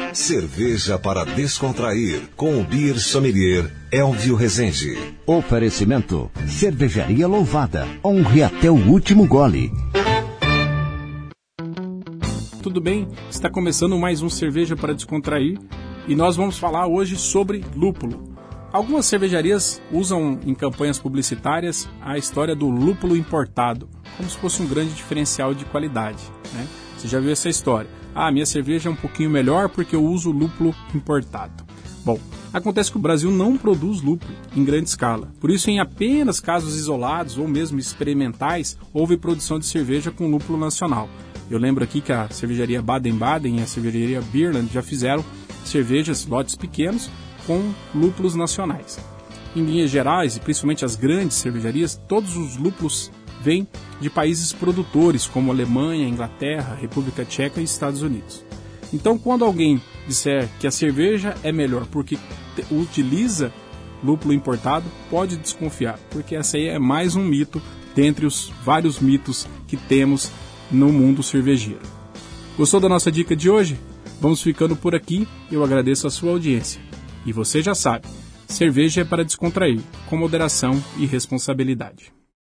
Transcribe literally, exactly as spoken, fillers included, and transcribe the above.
Cerveja para descontrair, com o Beer Sommelier Elvio Rezende. Oferecimento: Cervejaria Louvada. Honre até o último gole. Tudo bem? Está começando mais um Cerveja para Descontrair e nós vamos falar hoje sobre lúpulo. Algumas cervejarias usam em campanhas publicitárias a história do lúpulo importado, como se fosse um grande diferencial de qualidade, né? Você já viu essa história? Ah, minha cerveja é um pouquinho melhor porque eu uso lúpulo importado. Bom, acontece que o Brasil não produz lúpulo em grande escala. Por isso, em apenas casos isolados ou mesmo experimentais, houve produção de cerveja com lúpulo nacional. Eu lembro aqui que a cervejaria Baden-Baden e a cervejaria Beerland já fizeram cervejas, lotes pequenos, com lúpulos nacionais. Em linhas gerais, e principalmente as grandes cervejarias, todos os lúpulos vêm de países produtores, como Alemanha, Inglaterra, República Tcheca e Estados Unidos. Então, quando alguém disser que a cerveja é melhor porque utiliza lúpulo importado, pode desconfiar, porque essa aí é mais um mito dentre os vários mitos que temos no mundo cervejeiro. Gostou da nossa dica de hoje? Vamos ficando por aqui. Eu agradeço a sua audiência. E você já sabe, cerveja é para descontrair, com moderação e responsabilidade.